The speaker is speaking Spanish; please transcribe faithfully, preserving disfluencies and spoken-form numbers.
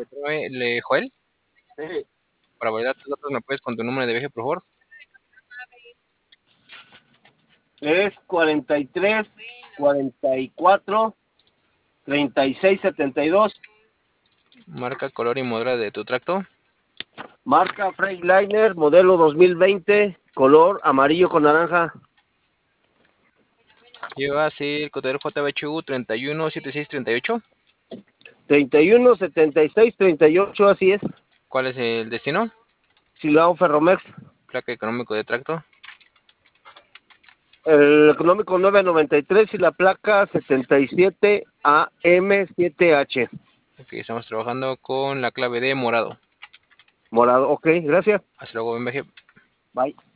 nueve, le Joel, Sí. para validar tus datos, ¿me puedes con tu número de viaje, por favor? Es cuarenta y tres, cuarenta y cuatro, treinta y seis, setenta y dos. Marca, color y modelo de tu tracto. Marca Freightliner, modelo dos mil veinte, color amarillo con naranja. Lleva así el código J B H U treinta y uno setenta y seis treinta y ocho. treinta y uno, setenta y seis, treinta y ocho, así es. ¿Cuál es el destino? Silao Ferromex. Placa económico de tracto. El económico nueve noventa y tres y la placa setenta y siete A M siete H. Ok, estamos trabajando con la clave de morado. Morado, ok, gracias. Hasta luego, buen viaje. Bye.